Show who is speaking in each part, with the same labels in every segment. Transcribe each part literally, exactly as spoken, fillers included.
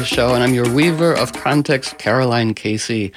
Speaker 1: Davis Show, and I'm your weaver of context, Caroline Casey.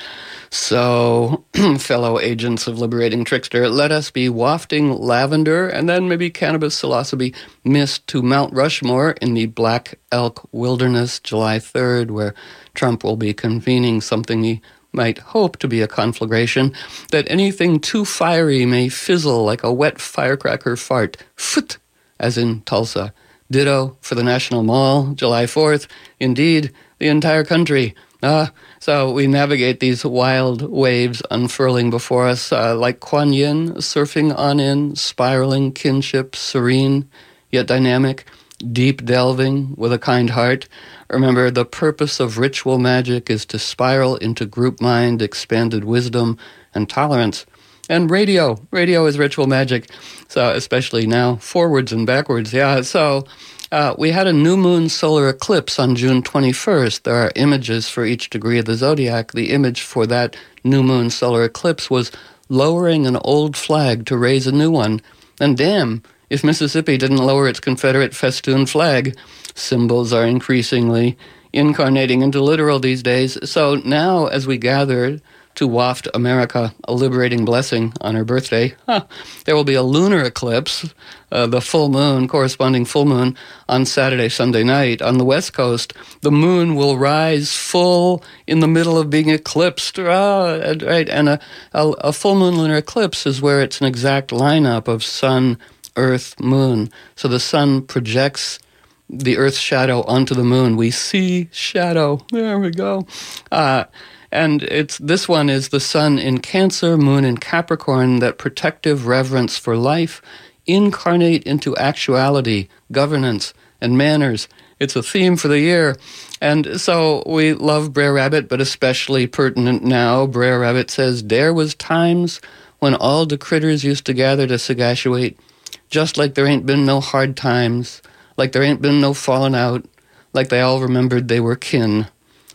Speaker 1: So, fellow agents of Liberating Trickster, let us be wafting lavender and then maybe cannabis psilocybe mist to Mount Rushmore in the Black Elk Wilderness, July third, where Trump will be convening something he might hope to be a conflagration, that anything too fiery may fizzle like a wet firecracker fart, phut, as in Tulsa. Ditto for the National Mall, July fourth. Indeed, the entire country. Ah, so we navigate these wild waves unfurling before us, uh, like Kuan Yin, surfing on in, spiraling kinship, serene, yet dynamic, deep delving with a kind heart. Remember, the purpose of ritual magic is to spiral into group mind, expanded wisdom, and tolerance. And radio. Radio is ritual magic, so especially now, forwards and backwards. Yeah, so uh, we had a new moon solar eclipse on June twenty-first. There are images for each degree of the zodiac. The image for that new moon solar eclipse was lowering an old flag to raise a new one. And damn, if Mississippi didn't lower its Confederate festoon flag. Symbols are increasingly incarnating into literal these days. So now, as we gather to waft America a liberating blessing on her birthday, huh, there will be a lunar eclipse, uh, the full moon, corresponding full moon, on Saturday, Sunday night. On the West Coast, the moon will rise full in the middle of being eclipsed. Ah, right, and a, a, a full moon lunar eclipse is where it's an exact lineup of sun, earth, moon. So the sun projects the Earth's shadow onto the moon. We see shadow. There we go. Uh, and it's this one is the sun in Cancer, moon in Capricorn, that protective reverence for life incarnate into actuality, governance, and manners. It's a theme for the year. And so we love Brer Rabbit, but especially pertinent now. Brer Rabbit says, "There was times when all the critters used to gather to sagactuate, just like there ain't been no hard times, like there ain't been no falling out, like they all remembered they were kin."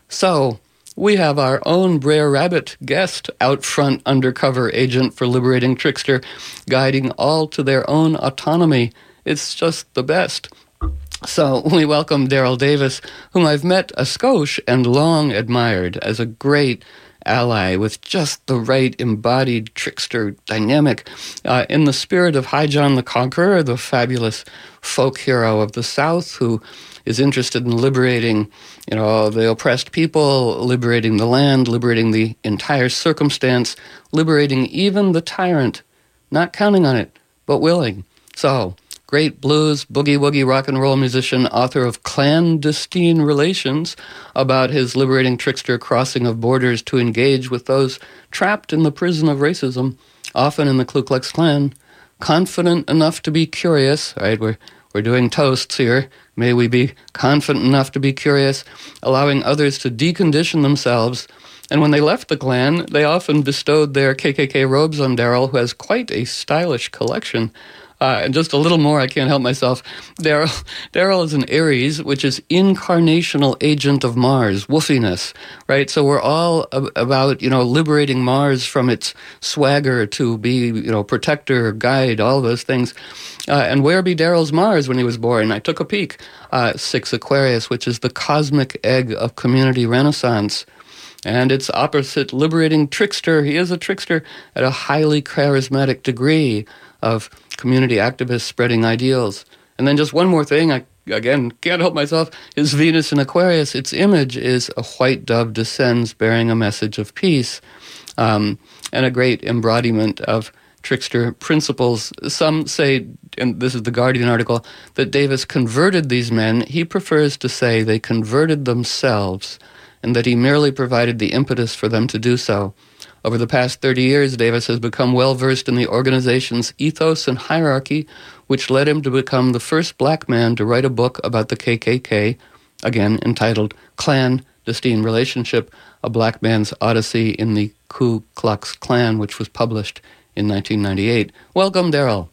Speaker 1: So, we have our own Brer Rabbit guest, out front undercover agent for Liberating Trickster, guiding all to their own autonomy. It's just the best. So, we welcome Daryl Davis, whom I've met a skosh and long admired as a great ally with just the right embodied trickster dynamic. Uh, in the spirit of High John the Conqueror, the fabulous folk hero of the South who is interested in liberating, you know, the oppressed people, liberating the land, liberating the entire circumstance, liberating even the tyrant, not counting on it, but willing. So, great blues, boogie-woogie rock and roll musician, author of Clandestine Relations, about his liberating trickster crossing of borders to engage with those trapped in the prison of racism, often in the Ku Klux Klan. Confident enough to be curious, right, we're, we're doing toasts here, may we be confident enough to be curious, allowing others to decondition themselves. And when they left the Klan, they often bestowed their K K K robes on Daryl, who has quite a stylish collection. Uh, and just a little more, I can't help myself. Daryl Daryl is an Aries, which is incarnational agent of Mars, woofiness, right? So we're all ab- about, you know, liberating Mars from its swagger to be, you know, protector, guide, all those things. Uh, and where be Daryl's Mars when he was born? I took a peek. Uh, six Aquarius, which is the cosmic egg of community renaissance. And it's opposite liberating trickster. He is a trickster at a highly charismatic degree of community activists spreading ideals. And then just one more thing, I, again, can't help myself, is Venus in Aquarius. Its image is a white dove descends bearing a message of peace, um, and a great embodiment of trickster principles. Some say, and this is the Guardian article, that Davis converted these men. He prefers to say they converted themselves, and that he merely provided the impetus for them to do so. Over the past thirty years, Davis has become well-versed in the organization's ethos and hierarchy, which led him to become the first black man to write a book about the K K K, again entitled Clandestine Relationship, A Black Man's Odyssey in the Ku Klux Klan, which was published in nineteen ninety-eight. Welcome, Daryl.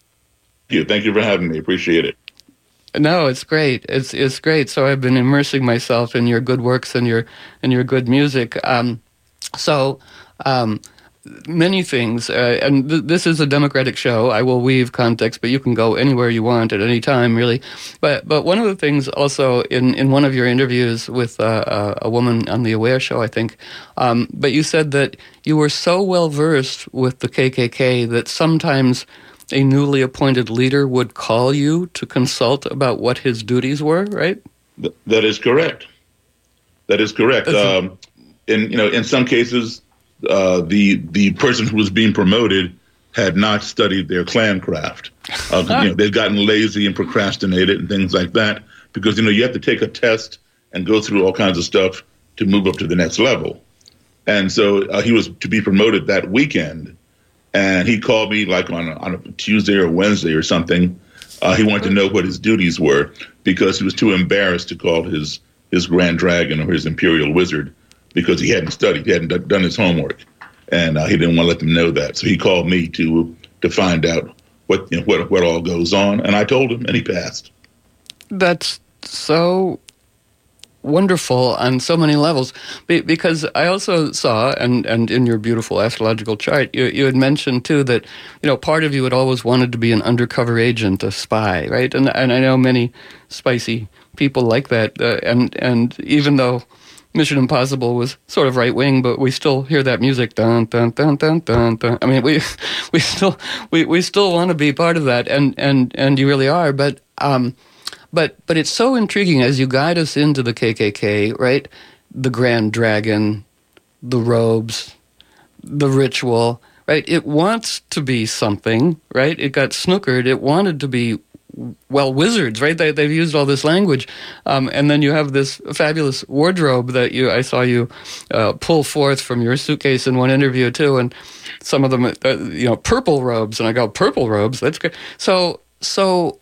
Speaker 2: Thank you. Thank you for having me. Appreciate it.
Speaker 1: No, it's great. It's it's great. So I've been immersing myself in your good works and your and your good music. Um, so um, many things, uh, and th- this is a democratic show. I will weave context, but you can go anywhere you want at any time, really. But but one of the things also in, in one of your interviews with uh, a woman on the Aware show, I think, um, but you said that you were so well versed with the K K K that sometimes a newly appointed leader would call you to consult about what his duties were, right?
Speaker 2: Th- that is correct. That is correct. Um, in you know, in some cases, uh, the the person who was being promoted had not studied their Klan craft. Uh, you know, they've gotten lazy and procrastinated and things like that because you know you have to take a test and go through all kinds of stuff to move up to the next level. And so uh, he was to be promoted that weekend, and he called me like on a, on a Tuesday or Wednesday or something. Uh, he wanted to know what his duties were because he was too embarrassed to call his his Grand Dragon or his Imperial Wizard because he hadn't studied, he hadn't d- done his homework, and uh, he didn't want to let them know that. So he called me to to find out what you know, what what all goes on, and I told him, and he passed.
Speaker 1: That's so wonderful on so many levels, Be- because I also saw, and, and in your beautiful astrological chart, you, you had mentioned too that, you know, part of you had always wanted to be an undercover agent, a spy, right? And and I know many spicy people like that, uh, and and even though Mission Impossible was sort of right wing, but we still hear that music, dun dun dun dun dun dun. I mean, we we still we, we still want to be part of that, and and and you really are, but um. But but it's so intriguing as you guide us into the K K K, right? The Grand Dragon, the robes, the ritual, right? It wants to be something, right? It got snookered. It wanted to be, well, wizards, right? They, they've used all this language. Um, and then you have this fabulous wardrobe that you I saw you uh, pull forth from your suitcase in one interview, too. And some of them, uh, you know, purple robes. And I go, purple robes? That's good. So, so...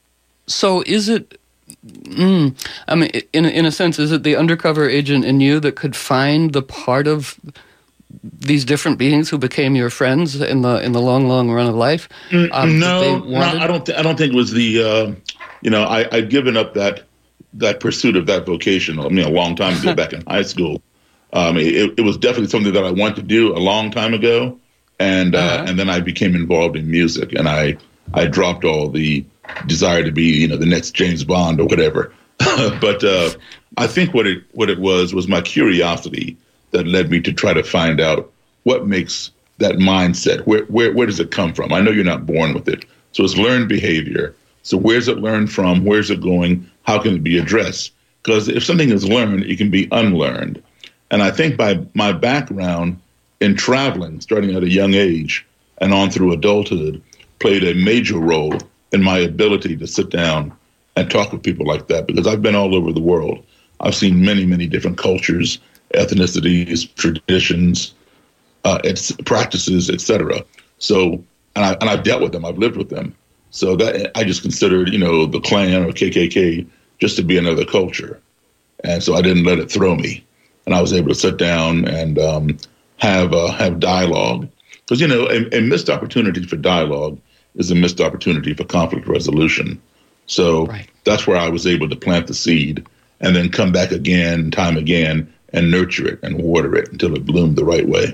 Speaker 1: So is it, mm, I mean, in, in a sense, is it the undercover agent in you that could find the part of these different beings who became your friends in the in the long, long run of life?
Speaker 2: Um, no, no, I don't. Th- I don't think it was the. Uh, you know, I, I'd given up that that pursuit of that vocation. I mean, a long time ago, back in high school. Um, it, it was definitely something that I wanted to do a long time ago, and uh, uh-huh. and then I became involved in music, and I I dropped all the desire to be, you know, the next James Bond or whatever. But uh, I think what it what it was was my curiosity that led me to try to find out what makes that mindset. Where where where does it come from? I know you're not born with it, so it's learned behavior. So where's it learned from? Where's it going? How can it be addressed? Because if something is learned, it can be unlearned. And I think by my background in traveling, starting at a young age and on through adulthood, played a major role in my ability to sit down and talk with people like that, because I've been all over the world. I've seen many, many different cultures, ethnicities, traditions, uh, it's practices, et cetera. So, and, I, and I've dealt with them. I've lived with them. So that I just considered, you know, the Klan or K K K just to be another culture. And so I didn't let it throw me. And I was able to sit down and um, have uh, have dialogue. Because, you know, a, a missed opportunity for dialogue is a missed opportunity for conflict resolution. So right. That's where I was able to plant the seed and then come back again, time again, and nurture it and water it until it bloomed the right way.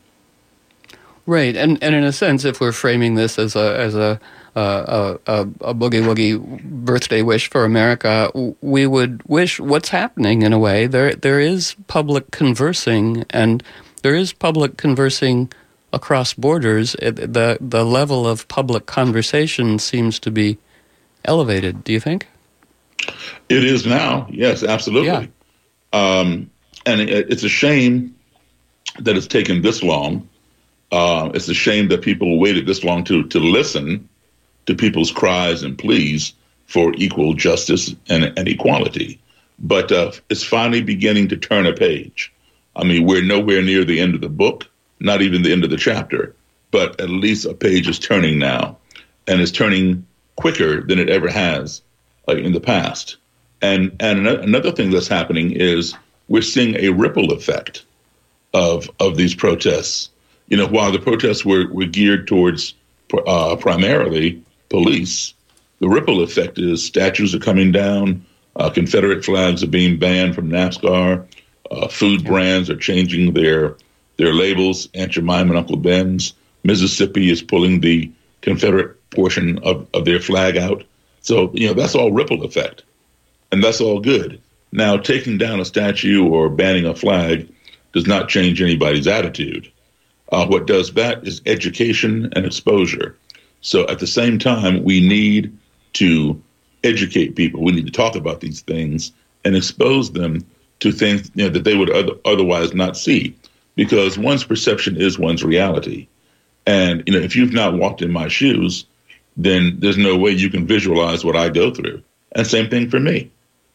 Speaker 1: Right, and and in a sense, if we're framing this as a as a uh, a, a, a boogie woogie birthday wish for America, we would wish what's happening in a way. There there is public conversing, and there is public conversing across borders. It, the the level of public conversation seems to be elevated. Do you think?
Speaker 2: It is now. Yes, absolutely. Yeah. Um, and it, it's a shame that it's taken this long. Uh, it's a shame that people waited this long to to listen to people's cries and pleas for equal justice and, and equality. But uh, it's finally beginning to turn a page. I mean, we're nowhere near the end of the book, not even the end of the chapter, but at least a page is turning now, and it's turning quicker than it ever has uh, in the past. And and another thing that's happening is we're seeing a ripple effect of of these protests. You know, while the protests were, were geared towards uh, primarily police, the ripple effect is statues are coming down, uh, Confederate flags are being banned from NASCAR, uh, food brands are changing their their labels, Aunt Jemima and Uncle Ben's. Mississippi is pulling the Confederate portion of, of their flag out. So, you know, that's all ripple effect. And that's all good. Now, taking down a statue or banning a flag does not change anybody's attitude. Uh, what does that is education and exposure. So at the same time, we need to educate people. We need to talk about these things and expose them to things, you know, that they would other, otherwise not see, because one's perception is one's reality. And, you know, if you've not walked in my shoes, then there's no way you can visualize what I go through. And same thing for me.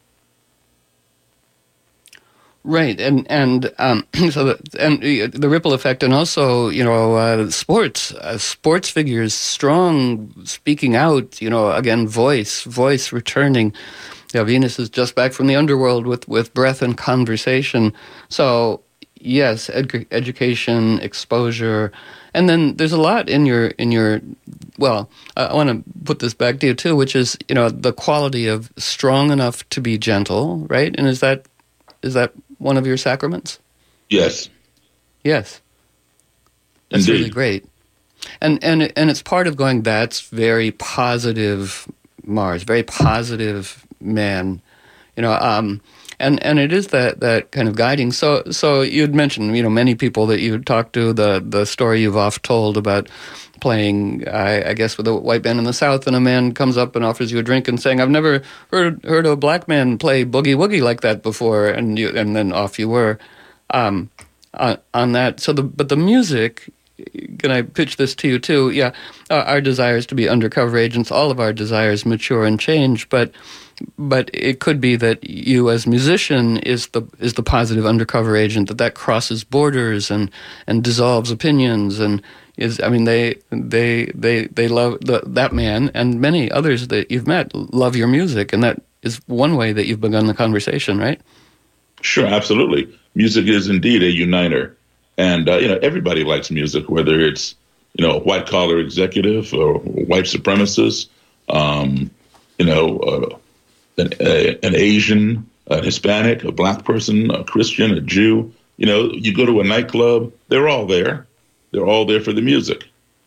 Speaker 1: Right, and and um, so the, and the ripple effect, and also, you know, uh, sports, uh, sports figures, strong, speaking out, you know, again, voice, voice returning. You know, Venus is just back from the underworld with, with breath and conversation. So yes, ed- education, exposure, and then there's a lot in your in your. Well, I want to put this back to you too, which is, you know, the quality of strong enough to be gentle, right? And is that is that one of your sacraments?
Speaker 2: Yes.
Speaker 1: Yes. That's
Speaker 2: Indeed.
Speaker 1: really great. And and and it's part of going, that's very positive Mars, very positive man. You know, um and and it is that that kind of guiding. So so you'd mentioned, you know, many people that you talked to, the the story you've oft told about playing, I, I guess, with a white band in the South, and a man comes up and offers you a drink and saying, "I've never heard heard a black man play boogie woogie like that before," and you, and then off you were, um, on, on that. So the but the music. Can I pitch this to you too? Yeah, uh, our desire is to be undercover agents. All of our desires mature and change, but but it could be that you, as musician, is the is the positive undercover agent. That that crosses borders and and dissolves opinions and. Is I mean they they they they love the, that man, and many others that you've met love your music, and that is one way that you've begun the conversation, right?
Speaker 2: Sure, absolutely. Music is indeed a uniter, and uh, you know, everybody likes music, whether it's, you know, a white collar executive or white supremacist, um, you know, uh, an, a, an Asian, a Hispanic, a black person, a Christian, a Jew. You know, you go to a nightclub, they're all there. They're all there for the music.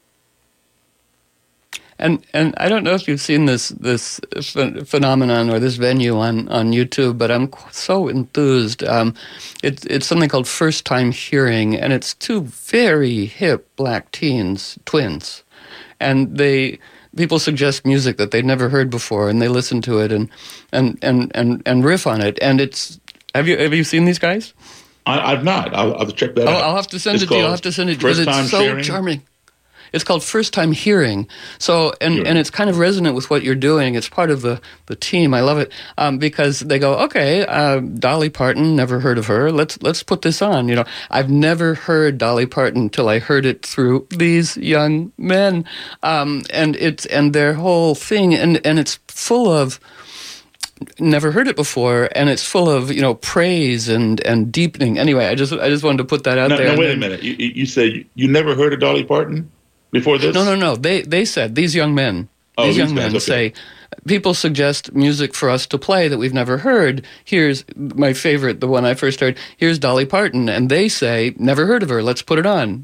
Speaker 1: And and I don't know if you've seen this this ph- phenomenon or this venue on, on YouTube, but I'm so enthused. Um, it's it's something called First Time Hearing, and it's two very hip black teens, twins, and they people suggest music that they'd never heard before, and they listen to it and and and and, and riff on it. And it's have you have you seen these guys?
Speaker 2: I, I've not. I'll, I'll check that
Speaker 1: I'll,
Speaker 2: out.
Speaker 1: I'll have to send
Speaker 2: it's
Speaker 1: it to you. I'll have to send it
Speaker 2: because
Speaker 1: it's so
Speaker 2: sharing.
Speaker 1: charming. It's called First Time Hearing. So, and,
Speaker 2: Sure.
Speaker 1: and it's kind of resonant with what you're doing. It's part of the, the team. I love it um, because they go, okay, uh, Dolly Parton, never heard of her. Let's let's put this on. You know, I've never heard Dolly Parton until I heard it through these young men, um, and it's and their whole thing, and and it's full of. Never heard it before, and it's full of, you know, praise and, and deepening. Anyway, I just I just wanted to put that out
Speaker 2: no,
Speaker 1: there.
Speaker 2: No, wait
Speaker 1: then,
Speaker 2: a minute. You, you said you never heard of Dolly Parton before this?
Speaker 1: No, no, no. They they said, these young men,
Speaker 2: oh,
Speaker 1: these,
Speaker 2: these
Speaker 1: young
Speaker 2: guys,
Speaker 1: men
Speaker 2: okay.
Speaker 1: say, people suggest music for us to play that we've never heard. Here's my favorite, the one I first heard. Here's Dolly Parton, and they say, never heard of her. Let's put it on.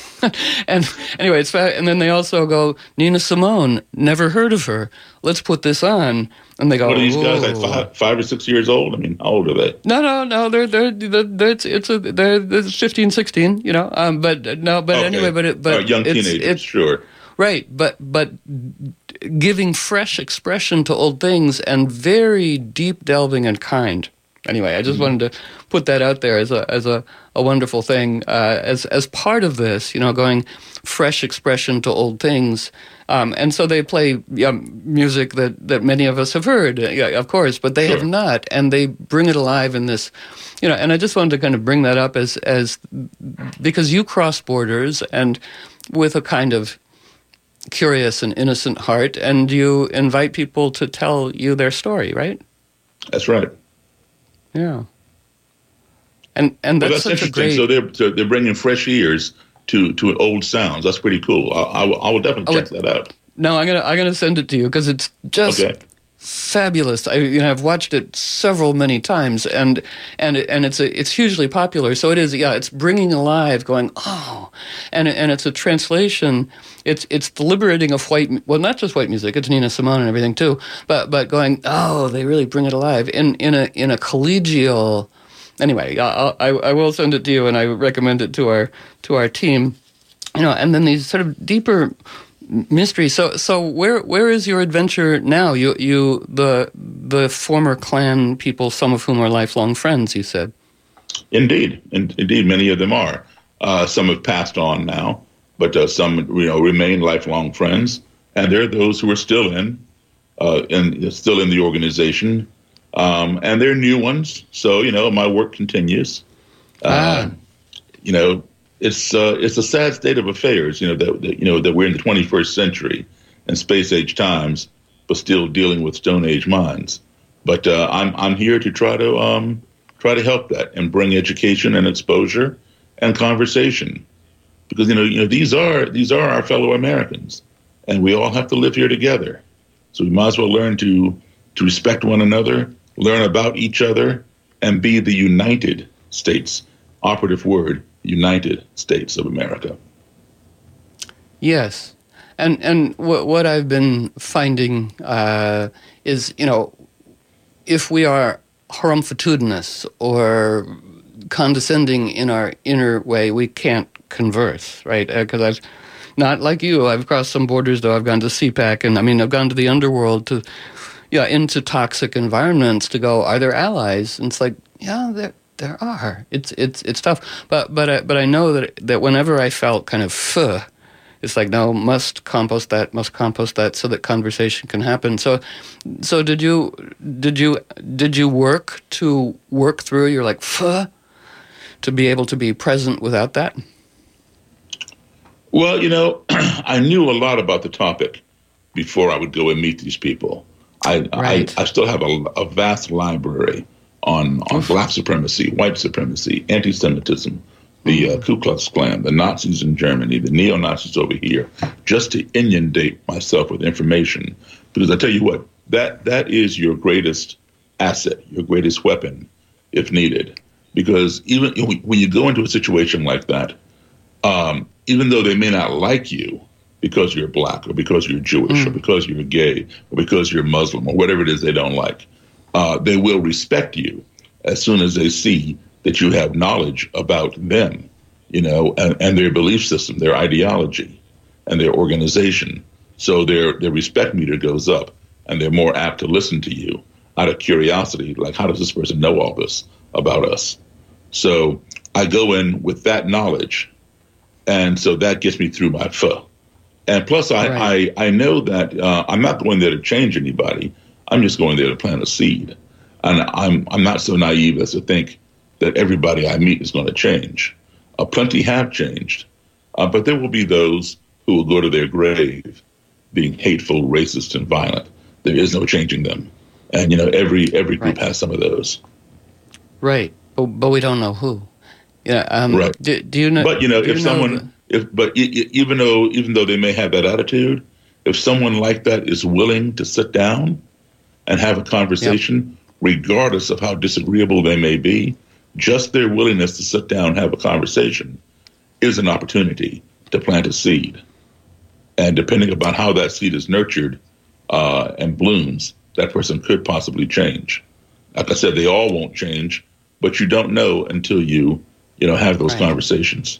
Speaker 1: And anyway, it's fa- and then they also go, Nina Simone, never heard of her. Let's put this on. And they go,
Speaker 2: what are these guys, like
Speaker 1: "Whoa."
Speaker 2: five, five or six years old? I mean, how old are they?
Speaker 1: No, no, no. They're they're, they're, they're it's it's a they're, they're fifteen, sixteen, you know. Um, but uh, no, but
Speaker 2: Okay.
Speaker 1: anyway, but it but
Speaker 2: Uh, young
Speaker 1: it's,
Speaker 2: teenagers,
Speaker 1: it's
Speaker 2: sure.
Speaker 1: right. But but giving fresh expression to old things and very deep delving and kind. Anyway, I just mm-hmm. wanted to put that out there as a as a, a wonderful thing uh, as as part of this, you know, going fresh expression to old things. Um, and so they play um, music that, that many of us have heard, yeah, of course, but they
Speaker 2: Sure.
Speaker 1: have not, and they bring it alive in this, you know. And I just wanted to kind of bring that up as as because you cross borders and with a kind of curious and innocent heart, and you invite people to tell you their story, right?
Speaker 2: That's right.
Speaker 1: Yeah. And and that's,
Speaker 2: well, that's
Speaker 1: such a
Speaker 2: interesting.
Speaker 1: great.
Speaker 2: So they're so they're bringing fresh ears to to old sounds. That's pretty cool. I, I, will, I will definitely
Speaker 1: Oh,
Speaker 2: check that out.
Speaker 1: No, I'm gonna I'm gonna send it to you because it's just
Speaker 2: Okay.
Speaker 1: fabulous. I, you know, I've watched it several many times, and and and it's a, it's hugely popular. So it is, yeah. It's bringing alive, going oh, and and it's a translation. It's it's the liberating of white, well, not just white music. It's Nina Simone and everything too, but but going oh, they really bring it alive in in a in a collegial. Anyway, I'll, I I will send it to you, and I recommend it to our to our team. You know, and then these sort of deeper mystery. So, so where where is your adventure now? You you the the former Klan people, some of whom are lifelong friends. You said,
Speaker 2: indeed, and indeed, many of them are. Uh, some have passed on now, but uh, some you know remain lifelong friends, and there are those who are still in, uh, in still in the organization, um, and there are new ones. So you know, my work continues. Uh, ah. You know. It's uh, it's a sad state of affairs, you know that, that you know that we're in the twenty-first century and space age times, but still dealing with Stone Age minds. But uh, I'm I'm here to try to um, try to help that and bring education and exposure and conversation, because you know you know these are these are our fellow Americans, and we all have to live here together. So we might as well learn to to respect one another, learn about each other, and be the United States. Operative word. United States of America.
Speaker 1: Yes. And and what, what I've been finding uh, is, you know, if we are harumphitudinous or condescending in our inner way, we can't converse, right? Because uh, I've, not like you, I've crossed some borders, though. I've gone to C PAC, and I mean, I've gone to the underworld, to, yeah, into toxic environments to go, are there allies? And it's like, yeah, they're There are. It's it's it's tough, but but I, but I know that that whenever I felt kind of fuh, it's like no, must compost that, must compost that, so that conversation can happen. So, so did you did you did you work to work through your like fuh to be able to be present without that?
Speaker 2: Well, you know, I knew a lot about the topic before I would go and meet these people. I
Speaker 1: right.
Speaker 2: I, I still have a, a vast library on, on black supremacy, white supremacy, anti-Semitism, the uh, Ku Klux Klan, the Nazis in Germany, the neo-Nazis over here, just to inundate myself with information. Because I tell you what, that that is your greatest asset, your greatest weapon, if needed. Because even you know, when you go into a situation like that, um, even though they may not like you because you're black or because you're Jewish mm. or because you're gay or because you're Muslim or whatever it is they don't like, Uh, they will respect you as soon as they see that you have knowledge about them, you know, and, and their belief system, their ideology, and their organization. So their their respect meter goes up, and they're more apt to listen to you out of curiosity, like, how does this person know all this about us? So I go in with that knowledge, and so that gets me through my fuh. And plus, I, right. I, I know that uh, I'm not going there to change anybody. I'm just going there to plant a seed. And I'm I'm not so naive as to think that everybody I meet is going to change. Uh, plenty have changed. Uh, but there will be those who will go to their grave being hateful, racist, and violent. There is no changing them. And, you know, every every group right. has some of those.
Speaker 1: Right. But, but we don't know who. Yeah. Um,
Speaker 2: right.
Speaker 1: Do, do you know?
Speaker 2: But, you know, if
Speaker 1: you
Speaker 2: someone,
Speaker 1: know
Speaker 2: the, if but even though even though they may have that attitude, if someone like that is willing to sit down and have a conversation, yep. regardless of how disagreeable they may be, just their willingness to sit down and have a conversation is an opportunity to plant a seed. And depending upon how that seed is nurtured uh, and blooms, that person could possibly change. Like I said, they all won't change, but you don't know until you, you know, have those right. conversations.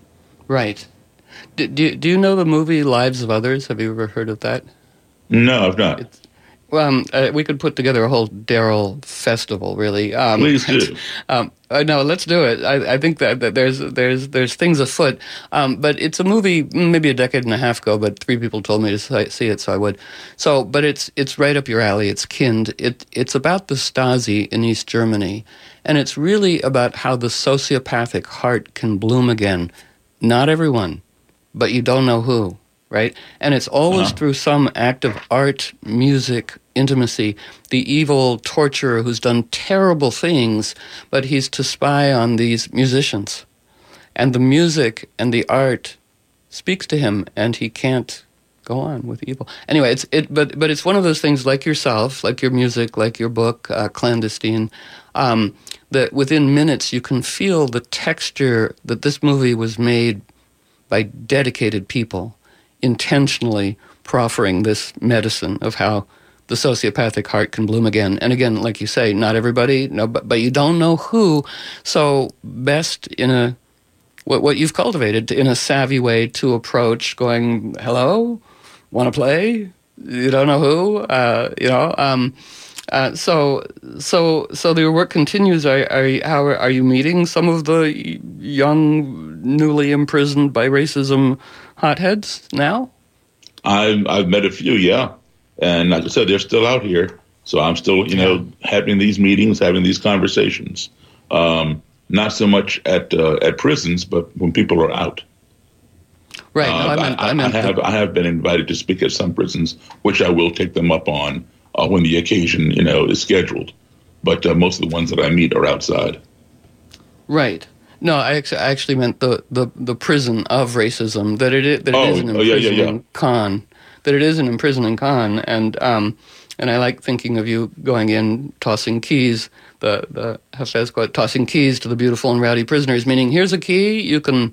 Speaker 1: Right. Do, do, do you know the movie Lives of Others? Have you ever heard of that?
Speaker 2: No, I've not.
Speaker 1: It's, Well, um, uh, we could put together a whole Daryl festival, really. Um,
Speaker 2: Please do.
Speaker 1: Um, uh, no, let's do it. I, I think that, that there's there's there's things afoot. Um, but it's a movie, maybe a decade and a half ago. But three people told me to see it, so I would. So, but it's it's right up your alley. It's Kind. It it's about the Stasi in East Germany, and it's really about how the sociopathic heart can bloom again. Not everyone, but you don't know who. Right? And it's always uh-huh. through some act of art, music, intimacy. The evil torturer who's done terrible things, but he's to spy on these musicians. And the music and the art speaks to him, and he can't go on with evil. Anyway, it's it, but but it's one of those things like yourself, like your music, like your book, uh, Clandestine, um, that within minutes you can feel the texture that this movie was made by dedicated people, intentionally proffering this medicine of how the sociopathic heart can bloom again. And again, like you say, not everybody, no, but, but you don't know who. So best in a, what, what you've cultivated in a savvy way to approach going, hello, want to play? You don't know who? Uh, you know, um, uh, so, so, so your work continues. Are, are, how are, are you meeting some of the young, newly imprisoned by racism hotheads now?
Speaker 2: I've, I've met a few, yeah. And like I said, they're still out here. So I'm still, you know, having these meetings, having these conversations. Um, not so much at uh, at prisons, but when people are out.
Speaker 1: Right. No,
Speaker 2: uh,
Speaker 1: I, meant,
Speaker 2: I,
Speaker 1: I, meant
Speaker 2: I have
Speaker 1: the...
Speaker 2: I have been invited to speak at some prisons, which I will take them up on uh, when the occasion, you know, is scheduled. But uh, most of the ones that I meet are outside.
Speaker 1: Right. No, I actually, I actually meant the, the, the prison of racism, that it is, that it
Speaker 2: oh,
Speaker 1: is an
Speaker 2: oh, yeah,
Speaker 1: imprisoning
Speaker 2: yeah, yeah.
Speaker 1: con. That it is an imprisoning con, and um, and I like thinking of you going in, tossing keys, the the Hafez quote, tossing keys to the beautiful and rowdy prisoners, meaning here's a key, you can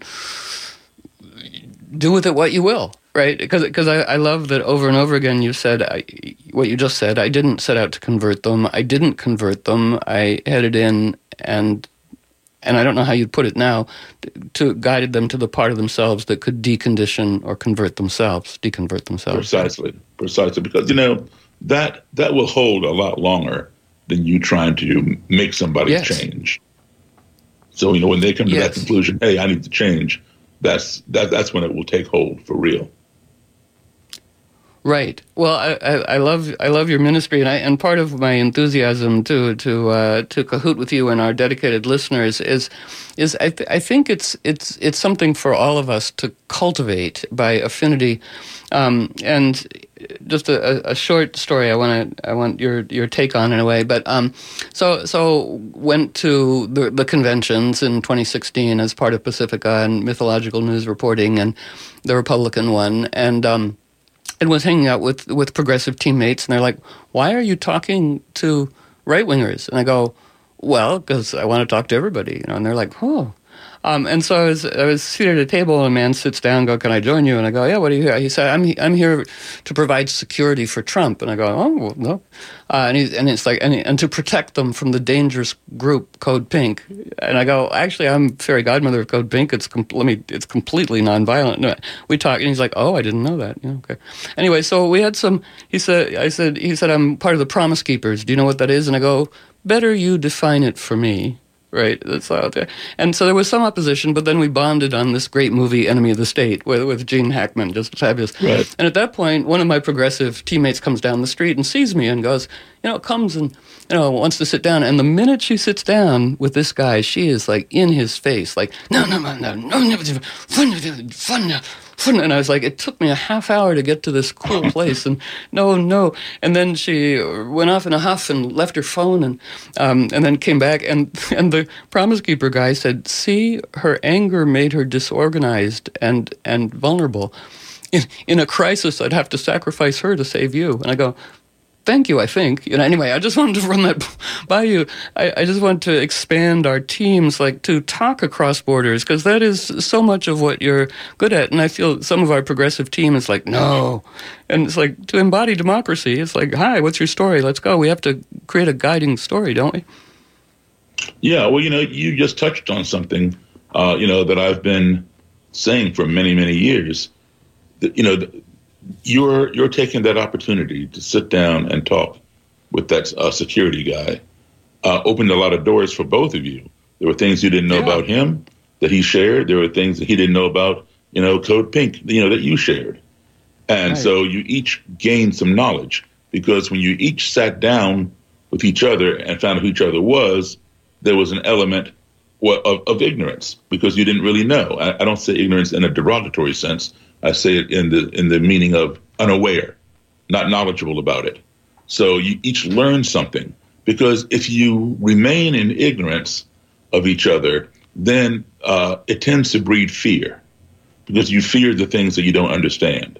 Speaker 1: do with it what you will, right? Because because I, I love that over and over again you said I, what you just said. I didn't set out to convert them. I didn't convert them. I headed in and. And I don't know how you'd put it now, to guided them to the part of themselves that could decondition or convert themselves, deconvert themselves.
Speaker 2: Precisely, precisely, because, you know, that that will hold a lot longer than you trying to make somebody
Speaker 1: yes.
Speaker 2: change. So, you know, when they come to
Speaker 1: yes.
Speaker 2: that conclusion, hey, I need to change, that's that that's when it will take hold for real.
Speaker 1: Right. Well, I, I, I love I love your ministry, and I and part of my enthusiasm to to uh, to cahoot with you and our dedicated listeners is is I, th- I think it's it's it's something for all of us to cultivate by affinity, um, and just a, a short story I want to I want your your take on in a way, but um, so so went to the the conventions in twenty sixteen as part of Pacifica and Mythological News Reporting and the Republican one, and um. And was hanging out with, with progressive teammates, and they're like, why are you talking to right-wingers? And I go, well, because I want to talk to everybody. You know? And they're like, oh. Um, and so I was I was seated at a table, and a man sits down and go, can I join you? And I go, yeah, what are you here? He said, I'm I'm here to provide security for Trump. And I go, oh, well, no. Uh, and, he's, and it's like, and, and to protect them from the dangerous group, Code Pink. And I go, actually, I'm fairy godmother of Code Pink. It's com- let me, it's completely nonviolent. No, we talk, and he's like, oh, I didn't know that. Yeah, okay. Anyway, so we had some, he said, I said, he said, I'm part of the Promise Keepers. Do you know what that is? And I go, better you define it for me. Right, that's out there. And so there was some opposition, but then we bonded on this great movie, Enemy of the State, with, with Gene Hackman, just fabulous.
Speaker 2: Right.
Speaker 1: And at that point, one of my progressive teammates comes down the street and sees me and goes, you know, comes and, you know, wants to sit down. And the minute she sits down with this guy, she is like in his face, like, no, no, no, no, no, no, fun, fun, fun. And I was like, it took me a half hour to get to this cool place, and no, no. And then she went off in a huff and left her phone, and um, and then came back, and and the Promise Keeper guy said, see, her anger made her disorganized and and vulnerable. In in a crisis, I'd have to sacrifice her to save you. And I go, thank you, I think. You know, anyway, I just wanted to run that by you. I, I just want to expand our teams, like to talk across borders, because that is so much of what you're good at. And I feel some of our progressive team is like, no. And it's like, to embody democracy, it's like, hi, what's your story? Let's go. We have to create a guiding story, don't we?
Speaker 2: Yeah, well, you know, you just touched on something, uh, you know, that I've been saying for many, many years. That, you know, the, You're you're taking that opportunity to sit down and talk with that uh, security guy. Uh, opened a lot of doors for both of you. There were things you didn't know yeah. about him that he shared. There were things that he didn't know about, you know, Code Pink, you know, that you shared. And right. so you each gained some knowledge, because when you each sat down with each other and found out who each other was, there was an element of, of ignorance, because you didn't really know. I, I don't say ignorance in a derogatory sense. I say it in the in the meaning of unaware, not knowledgeable about it. So you each learn something, because if you remain in ignorance of each other, then uh, it tends to breed fear, because you fear the things that you don't understand.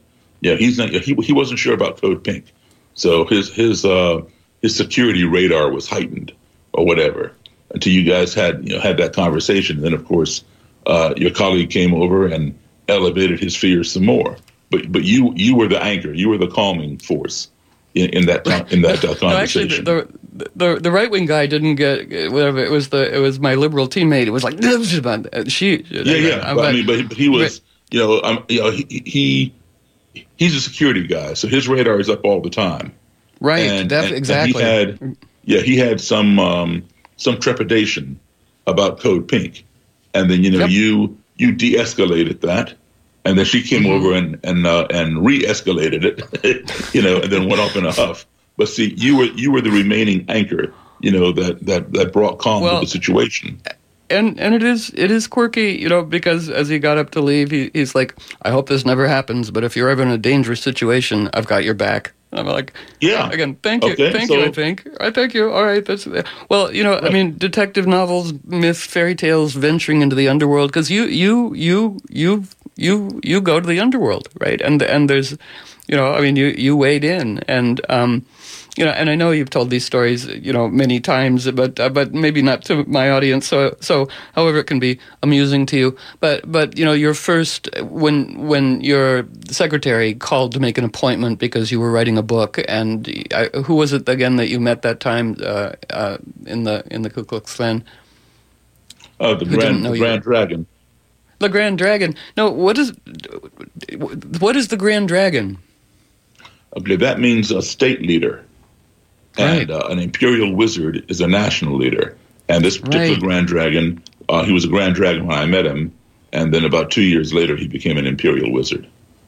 Speaker 2: Yeah, he's not. He he wasn't sure about Code Pink, so his his uh, his security radar was heightened or whatever until you guys had you know had that conversation. And then of course uh, your colleague came over and elevated his fears some more. But but you you were the anchor. You were the calming force in, in that in that uh, conversation. No,
Speaker 1: actually, the the, the, the right wing guy didn't get whatever. It was the it was my liberal teammate. It was like she.
Speaker 2: Yeah, yeah. But, I mean, but, but he was you know um, you know he, he he's a security guy, so his radar is up all the time.
Speaker 1: Right.
Speaker 2: And,
Speaker 1: def-
Speaker 2: and,
Speaker 1: exactly.
Speaker 2: And he had, yeah, he had some um, some trepidation about Code Pink, and then you know yep. you you de-escalated that. And then she came mm-hmm. over and and uh, and re-escalated it, you know, and then went off in a huff. But see, you were you were the remaining anchor, you know, that that, that brought calm well, to the situation.
Speaker 1: And and it is it is quirky, you know, because as he got up to leave, he, he's like, "I hope this never happens, but if you're ever in a dangerous situation, I've got your back." And I'm like,
Speaker 2: "Yeah,
Speaker 1: again, thank you,
Speaker 2: okay,
Speaker 1: thank
Speaker 2: so,
Speaker 1: you, I think, I thank you. All right, that's well, you know, right. I mean, detective novels, myth, fairy tales, venturing into the underworld, because you you you you. You you go to the underworld, right? And and there's, you know, I mean, you, you wade in, and um, you know, and I know you've told these stories, you know, many times, but uh, but maybe not to my audience. So so, however, it can be amusing to you. But but you know, your first when when your secretary called to make an appointment because you were writing a book, and I, who was it again that you met that time uh, uh, in the in the Ku Klux Klan?
Speaker 2: Oh, the Grand the Grand Dragon.
Speaker 1: The Grand Dragon. No, what is what is the Grand Dragon?
Speaker 2: Okay, that means a state leader, and right. uh, an imperial wizard is a national leader. And this particular right. Grand Dragon, uh, he was a Grand Dragon when I met him, and then about two years later, he became an imperial wizard.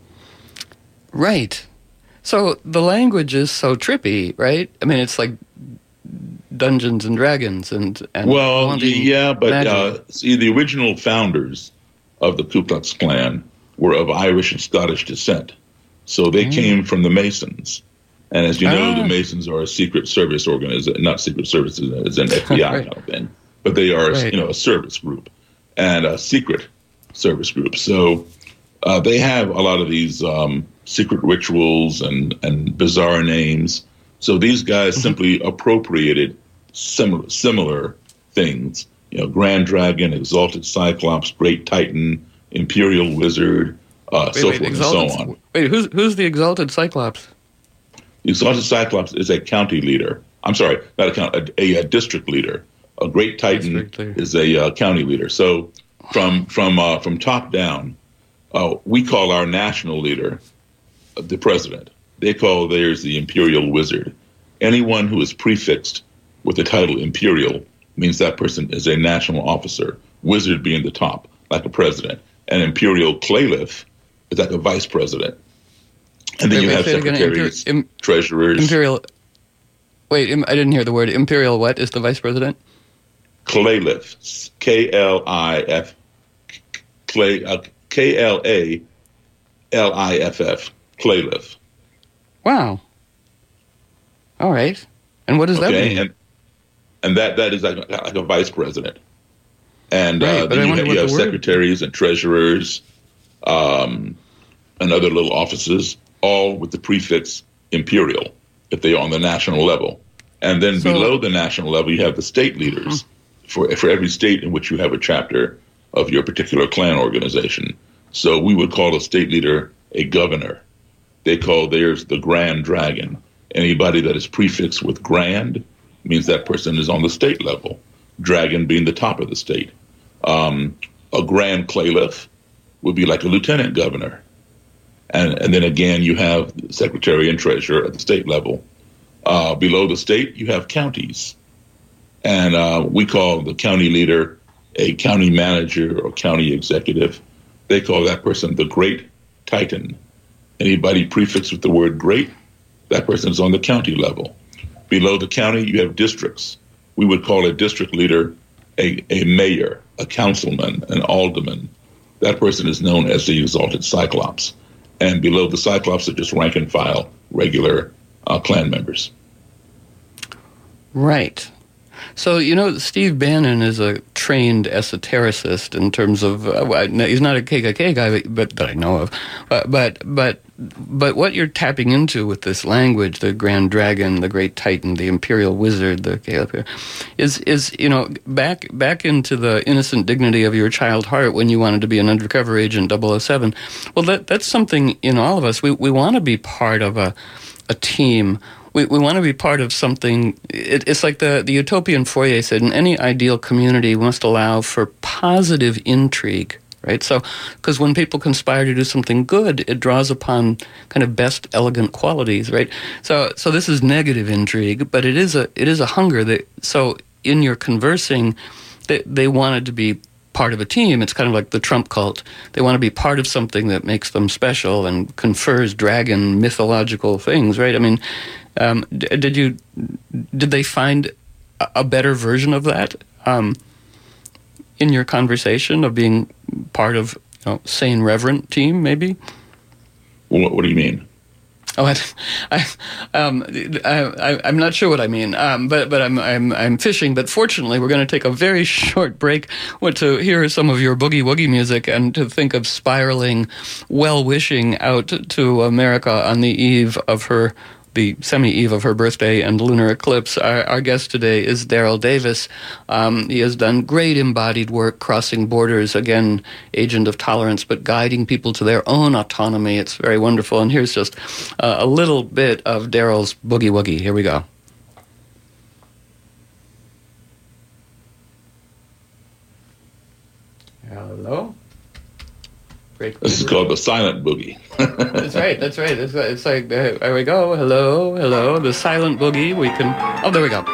Speaker 1: Right. So the language is so trippy, right? I mean, it's like Dungeons and Dragons and and
Speaker 2: well, yeah, but uh, see, the original founders of the Ku Klux Klan were of Irish and Scottish descent. So they mm. came from the Masons. And as you know, ah. the Masons are a secret service organization, not secret service, it's an F B I right. kind of thing, but they are, right. you know, a service group and a secret service group. So uh, they have a lot of these um, secret rituals and, and bizarre names. So these guys mm-hmm. simply appropriated similar, similar things. You know, Grand Dragon, Exalted Cyclops, Great Titan, Imperial Wizard, uh, wait, so wait, forth exalted, and so on.
Speaker 1: Wait, who's who's the Exalted Cyclops?
Speaker 2: The Exalted Cyclops is a county leader. I'm sorry, not a county, a, a district leader. A Great Titan is a uh, county leader. So from from uh, from top down, uh, we call our national leader the president. They call theirs the Imperial Wizard. Anyone who is prefixed with the title Imperial means that person is a national officer, wizard being the top, like a president. And Imperial Clayliff is like a vice president. And then wait, you wait, have secretaries, Imper- Im- treasurers.
Speaker 1: Imperial. Wait, I didn't hear the word. Imperial what is the vice president?
Speaker 2: Clayliff. K L I F. Clay, uh, K L A L I F F. Clayliff.
Speaker 1: Wow. All right. And what does
Speaker 2: okay,
Speaker 1: that mean?
Speaker 2: And, and that, that is like, like a vice president. And
Speaker 1: right,
Speaker 2: uh, then you have, you have secretaries and treasurers um, and other little offices, all with the prefix imperial, if they are on the national level. And then so, below the national level, you have the state leaders uh-huh. for, for every state in which you have a chapter of your particular Klan organization. So we would call a state leader a governor. They call theirs the Grand Dragon. Anybody that is prefixed with grand means that person is on the state level, dragon being the top of the state. Um, a Grand Clayliff would be like a lieutenant governor. And, and then again, you have secretary and treasurer at the state level. Uh, below the state, you have counties. And uh, we call the county leader a county manager or county executive. They call that person the Great Titan. Anybody prefixed with the word great, that person is on the county level. Below the county, you have districts. We would call a district leader a, a mayor, a councilman, an alderman. That person is known as the Exalted Cyclops. And below the Cyclops are just rank and file, regular uh, Klan members.
Speaker 1: Right. So, you know, Steve Bannon is a trained esotericist in terms of, uh, well, he's not a K K K guy, but that I know of. Uh, but, but, but what you're tapping into with this language, the Grand Dragon, the Great Titan, the Imperial Wizard, the is, is, you know, back, back into the innocent dignity of your child heart when you wanted to be an undercover agent double oh seven. Well, that, that's something in all of us. We, we want to be part of a, a team. We we want to be part of something. It, it's like the, the utopian Fourier said, in any ideal community, we must allow for positive intrigue, right? So, because when people conspire to do something good, it draws upon kind of best elegant qualities, right? So so this is negative intrigue, but it is a it is a hunger that, so in your conversing, they, they wanted to be part of a team. It's kind of like the Trump cult. They want to be part of something that makes them special and confers dragon mythological things, right? I mean, um, did you did they find a better version of that um, in your conversation of being part of, you know, sane, reverent team? Maybe.
Speaker 2: What, what do you mean?
Speaker 1: Oh, I, I, um, I, I'm not sure what I mean, um, but but I'm I'm I'm fishing. But fortunately, we're going to take a very short break to hear some of your boogie woogie music and to think of spiraling, well-wishing out to America on the eve of her. The semi-eve of her birthday and lunar eclipse. Our, our guest today is Daryl Davis. Um, he has done great embodied work crossing borders, again, agent of tolerance, but guiding people to their own autonomy. It's very wonderful. And here's just uh, a little bit of Daryl's boogie woogie. Here we go. Hello? Break
Speaker 2: this is called the silent boogie.
Speaker 1: That's right, that's right. It's, it's like, uh, there we go. Hello, hello. The silent boogie. We can, oh, there we go.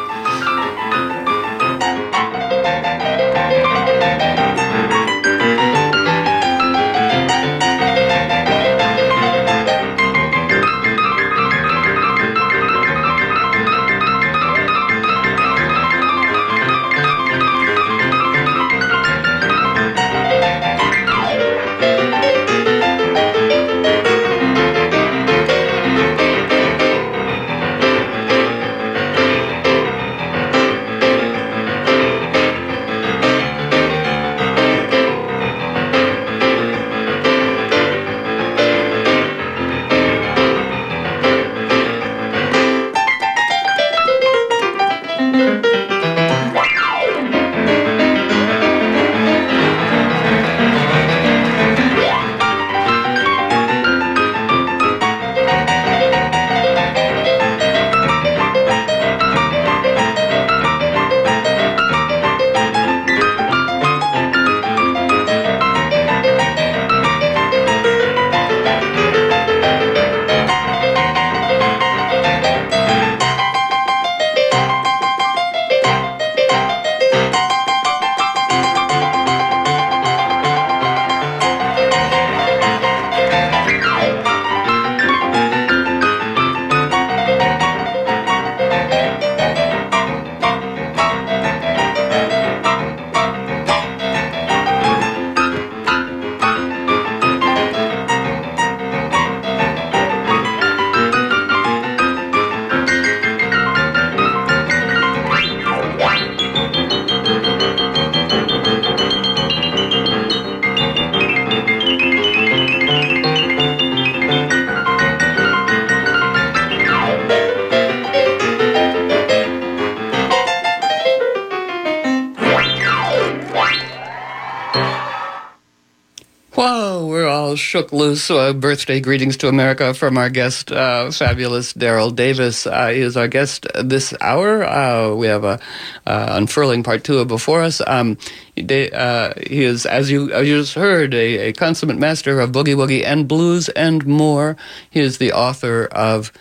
Speaker 1: Whoa, we're all shook loose. Uh, birthday greetings to America from our guest, uh, fabulous Daryl Davis. Uh, he is our guest this hour. Uh, we have a uh, unfurling part two before us. Um, they, uh, he is, as you, as you just heard, a, a consummate master of boogie woogie and blues and more. He is the author of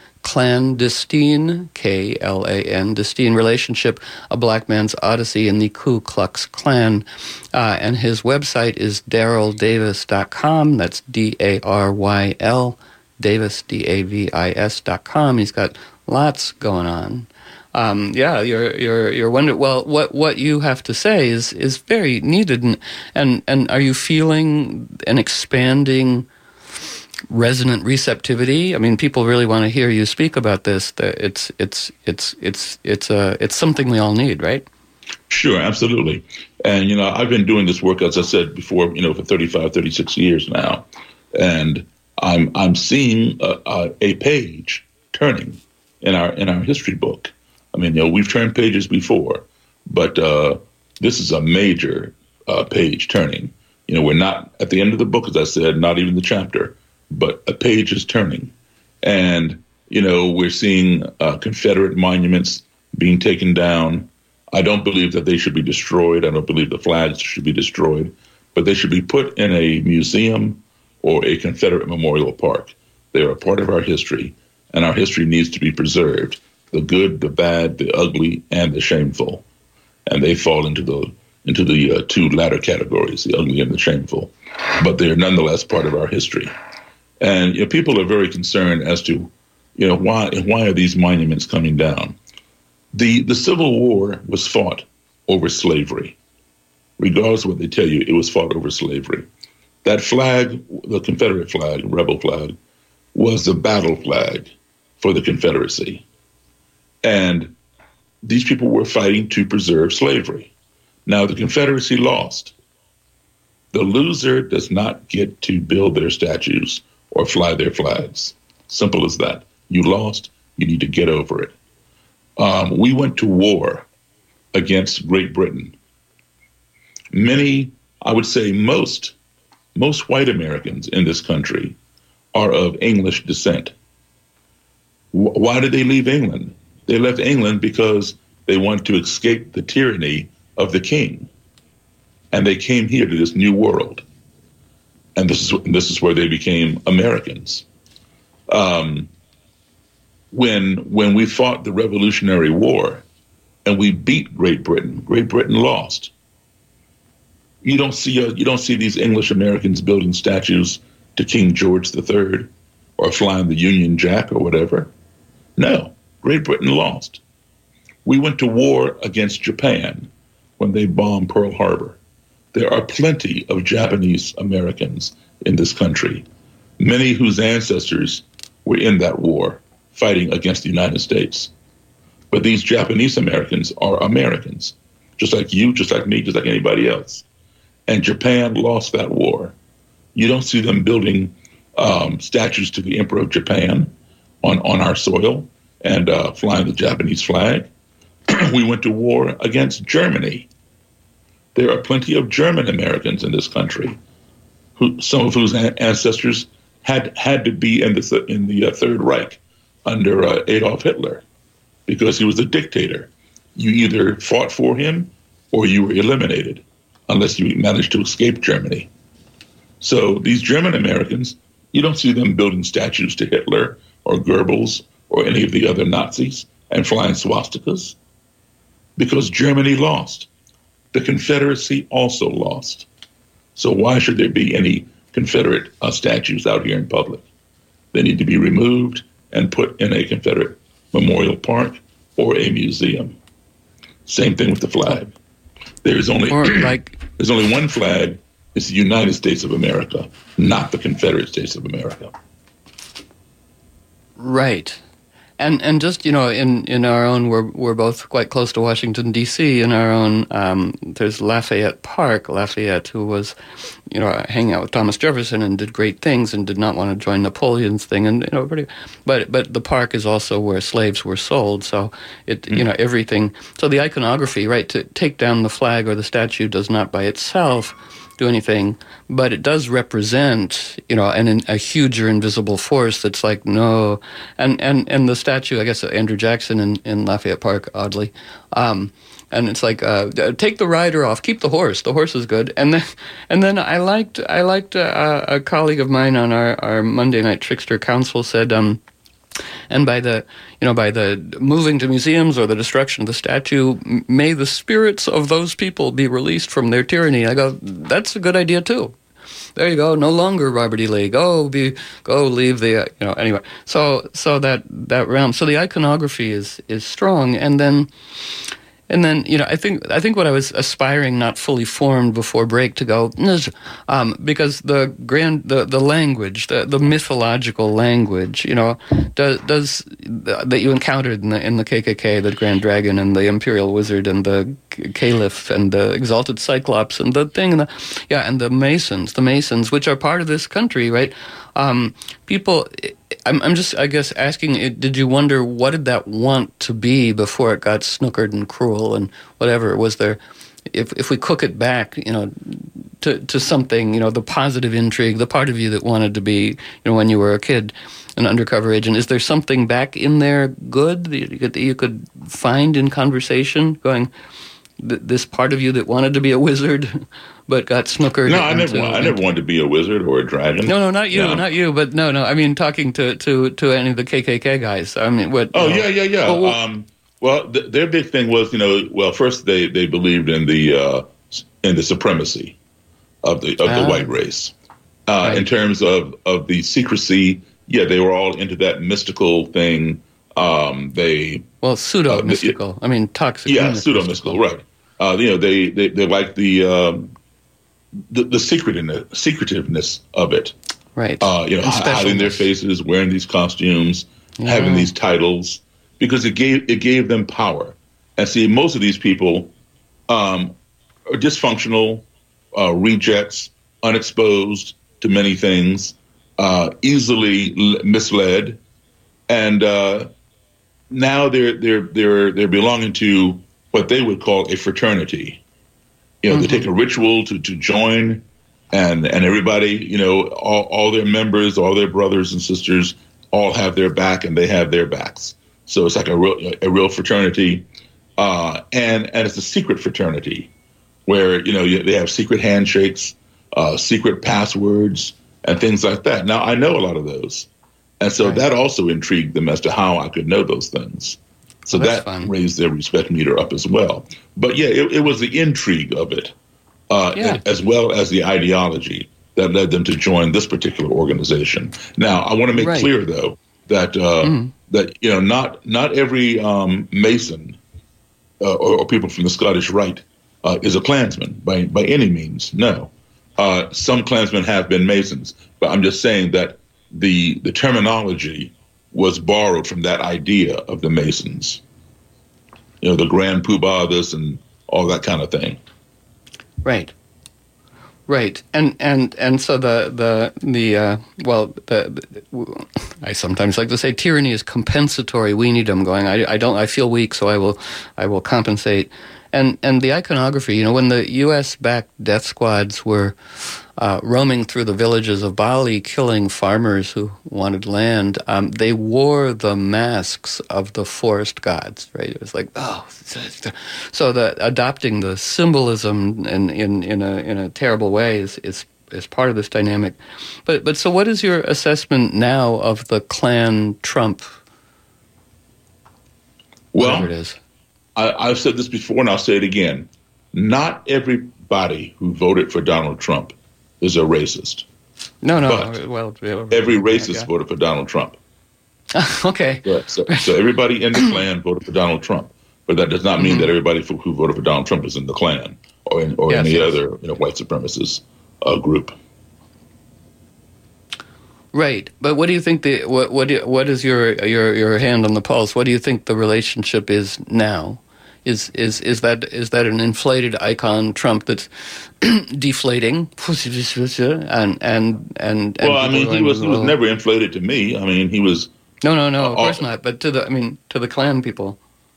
Speaker 1: Clandestine, K L A N, Destine Relationship, A Black Man's Odyssey in the Ku Klux Klan. Uh, and his website is daryl davis dot com. That's D A R Y L, Davis, D A V I S dot com. He's got lots going on. Um, yeah, you're you're you're wondering. Well, what what you have to say is is very needed, and and, and are you feeling an expanding resonant receptivity? I mean, people really want to hear you speak about this. It's it's it's it's it's a it's something we all need, right?
Speaker 2: Sure, absolutely. And, you know, I've been doing this work, as I said before, you know, for thirty-five, thirty-six years now. And I'm I'm seeing a, a, a page turning in our in our history book. I mean, you know, we've turned pages before, but uh, this is a major uh, page turning. You know, we're not at the end of the book, as I said, not even the chapter, but a page is turning. And, you know, we're seeing uh, Confederate monuments being taken down. I don't believe that they should be destroyed. I don't believe the flags should be destroyed, but they should be put in a museum or a Confederate memorial park. They are a part of our history, and our history needs to be preserved. The good, the bad, the ugly, and the shameful. And they fall into the into the uh, two latter categories, the ugly and the shameful. But they are nonetheless part of our history. And you know, people are very concerned as to, you know, why why are these monuments coming down? The the Civil War was fought over slavery. Regardless of what they tell you, it was fought over slavery. That flag, the Confederate flag, rebel flag, was the battle flag for the Confederacy. And these people were fighting to preserve slavery. Now, the Confederacy lost. The loser does not get to build their statues or fly their flags. Simple as that. You lost, you need to get over it. Um, we went to war against Great Britain. Many, I would say most, most white Americans in this country are of English descent. W- why did they leave England? They left England because they wanted to escape the tyranny of the king. And they came here to this new world. And this is this is where they became Americans. Um, when when we fought the Revolutionary War and we beat Great Britain, Great Britain lost. You don't see a, you don't see these English Americans building statues to King George the Third or flying the Union Jack or whatever. No, Great Britain lost. We went to war against Japan when they bombed Pearl Harbor. There are plenty of Japanese Americans in this country, many whose ancestors were in that war fighting against the United States. But these Japanese Americans are Americans, just like you, just like me, just like anybody else. And Japan lost that war. You don't see them building um, statues to the Emperor of Japan on, on our soil and uh, flying the Japanese flag. We went to war against Germany. There are plenty of German Americans in this country, who, some of whose ancestors had had to be in the in the uh, Third Reich under uh, Adolf Hitler, because he was a dictator. You either fought for him or you were eliminated, unless you managed to escape Germany. So these German Americans, you don't see them building statues to Hitler or Goebbels or any of the other Nazis and flying swastikas, because Germany lost. The Confederacy also lost. So why should there be any Confederate uh, statues out here in public? They need to be removed and put in a Confederate memorial park or a museum. Same thing with the flag. There is only like there's only one flag. It's the United States of America, not the Confederate States of America.
Speaker 1: Right. And and just, you know, in, in our own, we're we're both quite close to Washington, D C. In our own, um, there's Lafayette Park. Lafayette, who was, you know, hanging out with Thomas Jefferson and did great things and did not want to join Napoleon's thing. And, you know, pretty, but but the park is also where slaves were sold. So, it mm-hmm. you know, everything. So the iconography, right, to take down the flag or the statue does not by itself do anything, but it does represent, you know, an, a huge or invisible force that's like, no, and, and, and the statue, I guess, Andrew Jackson in, in Lafayette Park, oddly, um, and it's like, uh, take the rider off, keep the horse, the horse is good, and then, and then I liked, I liked uh, a colleague of mine on our, our Monday Night Trickster Council said, um, and by the, you know, by the moving to museums or the destruction of the statue, may the spirits of those people be released from their tyranny. I go, that's a good idea too. There you go. No longer Robert E. Lee. Go be, go leave the, uh, you know. Anyway, so so that that realm. So the iconography is is strong, and then And then, you know, I think I think what I was aspiring, not fully formed before break, to go, um, because the grand, the, the language, the, the mythological language, you know, does, does that you encountered in the in the K K K, the Grand Dragon and the Imperial Wizard and the Caliph and the Exalted Cyclops and the thing, and the, yeah, and the Masons, the Masons, which are part of this country, right? Um, people, I'm, I'm just, I guess, asking, did you wonder what did that want to be before it got snookered and cruel and whatever? Was there, if if we cook it back, you know, to, to something, you know, the positive intrigue, the part of you that wanted to be, you know, when you were a kid, an undercover agent, is there something back in there good that you could, that you could find in conversation going, this part of you that wanted to be a wizard but got snookered?
Speaker 2: No, I never, into, I never wanted to be a wizard or a dragon.
Speaker 1: No, no, not you, no. not you. But no, no. I mean, talking to, to, to any of the K K K guys. I mean, what?
Speaker 2: Oh,
Speaker 1: know,
Speaker 2: yeah, yeah, yeah. Well, um, well th- their big thing was, you know, well, first they, they believed in the uh, in the supremacy of the of the uh, white race. Uh, right. In terms of, of the secrecy, yeah, they were all into that mystical thing. Um, they
Speaker 1: well, pseudo mystical. Uh, I mean, toxic.
Speaker 2: Yeah, pseudo mystical, right? Uh, you know, they they, they like the, um, the the secretiveness secretiveness of it,
Speaker 1: right?
Speaker 2: Uh, you know, hiding their faces, wearing these costumes, yeah. having these titles, because it gave it gave them power. And see, most of these people um, are dysfunctional, uh, rejects, unexposed to many things, uh, easily l- misled, and uh, now they're they're they're they're belonging to what they would call a fraternity. You know, mm-hmm. they take a ritual to, to join, and and everybody, you know, all, all their members, all their brothers and sisters, all have their back, and they have their backs. So it's like a real a real fraternity, uh, and and it's a secret fraternity, where you know you, they have secret handshakes, uh, secret passwords, and things like that. Now I know a lot of those, and so right. that also intrigued them as to how I could know those things. So well, that fun. raised their respect meter up as well. But yeah, it, it was the intrigue of it, uh, yeah. as well as the ideology that led them to join this particular organization. Now, I want to make right. clear, though, that uh, mm. that you know not not every um, Mason uh, or, or people from the Scottish Rite uh, is a Klansman by by any means. No, uh, some Klansmen have been Masons, but I'm just saying that the the terminology was borrowed from that idea of the Masons, you know, the Grand Poobah this and all that kind of thing.
Speaker 1: Right, right, and and and so the the the uh, well, the, the I sometimes like to say tyranny is compensatory. We need them going. I, I don't. I feel weak, so I will I will compensate. And and the iconography, you know, when the U S backed death squads were uh, roaming through the villages of Bali, killing farmers who wanted land, um, they wore the masks of the forest gods, right? It was like, oh, so the adopting the symbolism in in, in a in a terrible way is is is part of this dynamic. But but so, what is your assessment now of the Klan Trump? Whatever
Speaker 2: well,
Speaker 1: it is.
Speaker 2: I, I've said this before, and I'll say it again. Not everybody who voted for Donald Trump is a racist.
Speaker 1: No, no.
Speaker 2: But
Speaker 1: well,
Speaker 2: every racist yeah. voted for Donald Trump.
Speaker 1: Okay.
Speaker 2: Yeah, so, so everybody in the Klan voted for Donald Trump, but that does not mean mm-hmm. that everybody who, who voted for Donald Trump is in the Klan or in, or yes, any yes. other you know, white supremacist uh, group.
Speaker 1: Right, but what do you think the what what do, what is your your your hand on the pulse? What do you think the relationship is now? Is is is that is that an inflated icon Trump that's deflating? And and and, and
Speaker 2: well, I mean, he was he was never inflated to me. I mean, he was
Speaker 1: no, no, no, of uh, course not. But to the I mean, to the Klan people.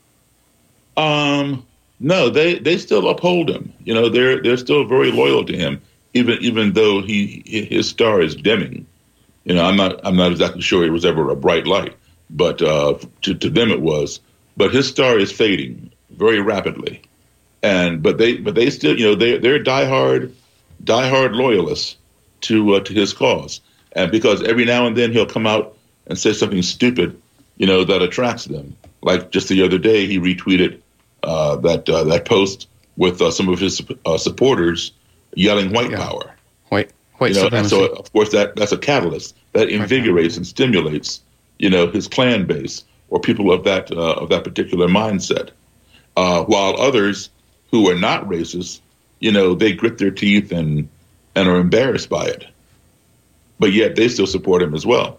Speaker 2: Um, no, they they still uphold him. You know, they're they're still very loyal to him, even even though he his star is dimming. You know, I'm not I'm not exactly sure it was ever a bright light, but uh, to to them it was. But his star is fading very rapidly, and but they but they still you know they they're diehard diehard loyalists to uh, to his cause, and because every now and then he'll come out and say something stupid, you know, that attracts them. Like just the other day, he retweeted uh, that uh, that post with uh, some of his uh, supporters yelling "white yeah. power."
Speaker 1: White. White
Speaker 2: you know, and so of course that that's a catalyst that invigorates and stimulates, you know, his Klan base or people of that uh, of that particular mindset. uh, while others who are not racist, you know, they grit their teeth and and are embarrassed by it. But yet they still support him as well.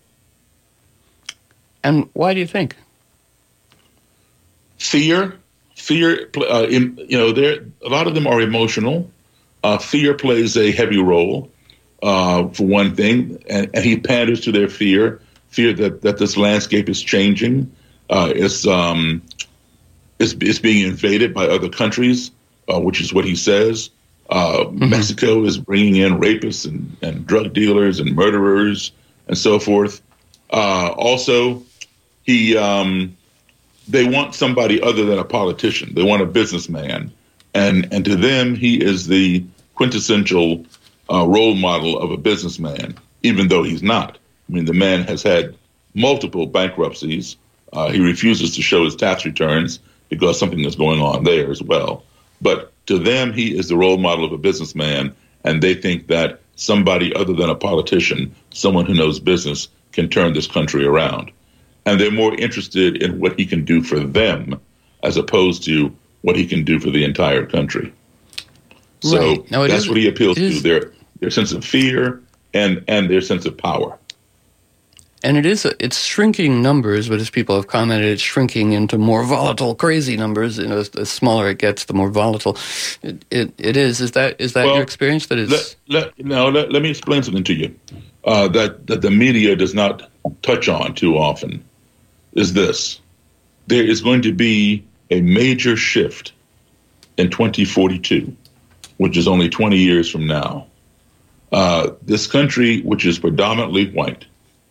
Speaker 1: And why do you think?
Speaker 2: Fear, fear. Uh, in, you know, there a lot of them are emotional. Uh, fear plays a heavy role, uh, for one thing, and, and he panders to their fear. Fear that, that this landscape is changing. Uh, it's um, it's it's being invaded by other countries, uh, which is what he says. Uh, mm-hmm. Mexico is bringing in rapists and, and drug dealers and murderers and so forth. Uh, also, he um, they want somebody other than a politician. They want a businessman, and and to them, he is the quintessential uh, role model of a businessman, even though he's not. I mean, the man has had multiple bankruptcies. Uh, he refuses to show his tax returns because something is going on there as well. But to them, he is the role model of a businessman, and they think that somebody other than a politician, someone who knows business, can turn this country around. And they're more interested in what he can do for them as opposed to what he can do for the entire country. So right. no, that's is, what he appeals to, their their sense of fear and, and their sense of power.
Speaker 1: And it is, it's shrinking numbers, but as people have commented, it's shrinking into more volatile, crazy numbers. You know, as, as smaller it gets, the more volatile it, it, it is. Is that is that well, your experience? That is.
Speaker 2: Let, let, no, let, let me explain something to you uh, that, that the media does not touch on too often, is this. There is going to be a major shift in twenty forty-two, which is only twenty years from now. Uh, this country, which is predominantly white,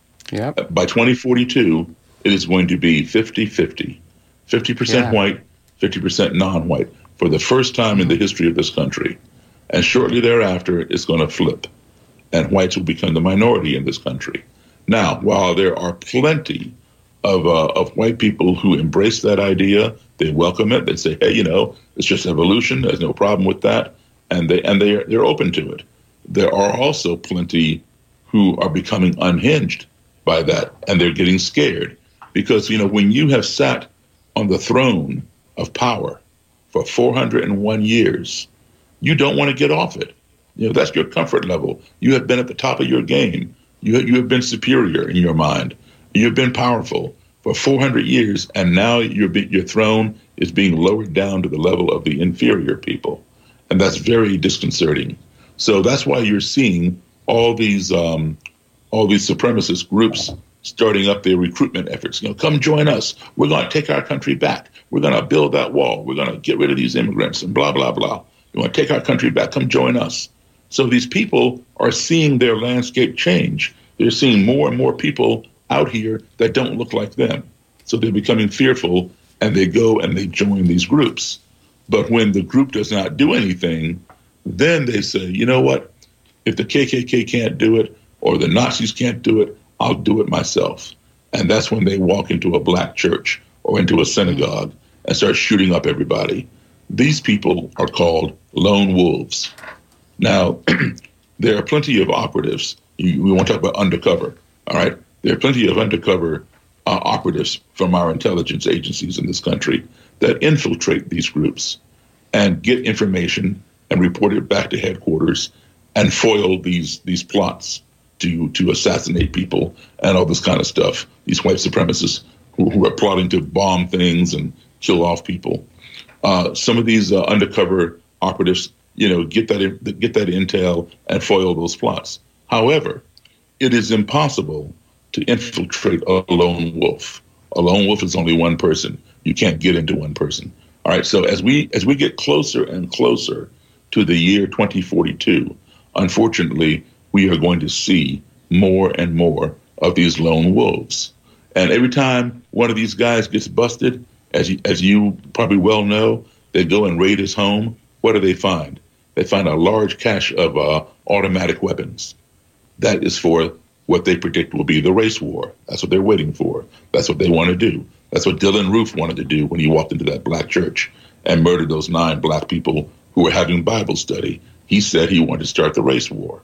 Speaker 1: Yep.
Speaker 2: by twenty forty-two, it is going to be fifty-fifty. fifty percent yeah. white, fifty percent non-white for the first time in the history of this country. And shortly thereafter, it's going to flip. And whites will become the minority in this country. Now, while there are plenty of uh, of white people who embrace that idea, they welcome it. They say, hey, you know, it's just evolution. There's no problem with that. And, they, and they're, they're open to it. There are also plenty who are becoming unhinged by that, and they're getting scared because, you know, when you have sat on the throne of power for four hundred one years, you don't want to get off it. You know, that's your comfort level. You have been at the top of your game. You, you have been superior in your mind. You've been powerful for four hundred years, and now your your throne is being lowered down to the level of the inferior people, and that's very disconcerting. So that's why you're seeing all these um, all these supremacist groups starting up their recruitment efforts. You know, come join us. We're going to take our country back. We're going to build that wall. We're going to get rid of these immigrants and blah, blah, blah. We want to take our country back. Come join us. So these people are seeing their landscape change. They're seeing more and more people out here that don't look like them. So they're becoming fearful, and they go and they join these groups. But when the group does not do anything, then they say, you know what? If the K K K can't do it, or the Nazis can't do it, I'll do it myself. And that's when they walk into a black church or into a synagogue and start shooting up everybody. These people are called lone wolves. Now, there are plenty of operatives. You, we want to talk about undercover, all right? There are plenty of undercover uh, operatives from our intelligence agencies in this country that infiltrate these groups and get information and report it back to headquarters and foil these these plots to to assassinate people and all this kind of stuff. These white supremacists who, who are plotting to bomb things and kill off people. Uh, some of these uh, undercover operatives, you know, get that in, get that intel and foil those plots. However, it is impossible to infiltrate a lone wolf. A lone wolf is only one person. You can't get into one person. All right. So as we as we get closer and closer to the year twenty forty-two, unfortunately, we are going to see more and more of these lone wolves. And every time one of these guys gets busted, as you, as you probably well know, they go and raid his home. What do they find? They find a large cache of uh, automatic weapons. That is for what they predict will be the race war. That's what they're waiting for. That's what they want to do. That's what Dylann Roof wanted to do when he walked into that black church and murdered those nine black people who were having Bible study. He said he wanted to start the race war.